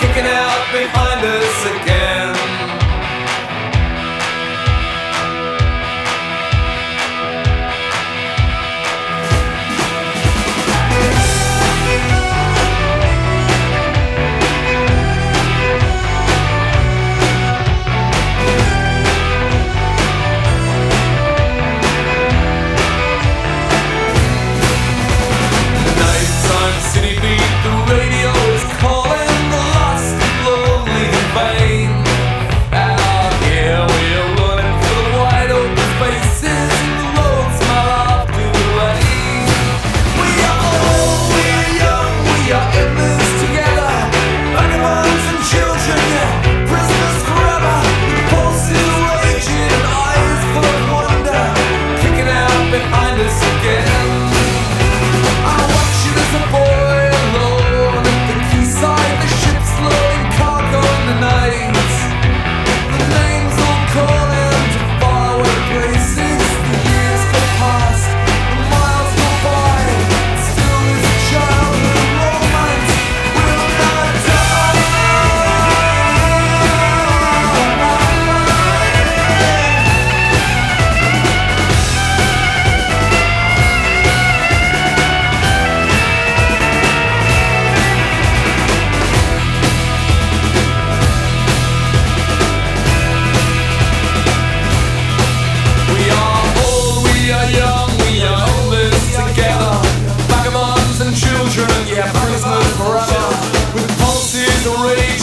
kicking out behind us again. City beat, the radio is calling, the lost and lonely in vain. Out here we're running for the wide open spaces, and the roads smile off to the rain. We are old, we are young, we are in this together. Vagabonds and children, yeah, prisoners forever. The pulse is raging, eyes full of wonder, kicking out behind us again. I watch it as a boy alone at the quayside, the ship loading cargo in the night. The names all calling to faraway places. The years go past, the miles go by. Still this childhood romance will not die. We are old, we are young, we are in this together. Vagabonds and children, yeah, prisoners forever. With pulses raging.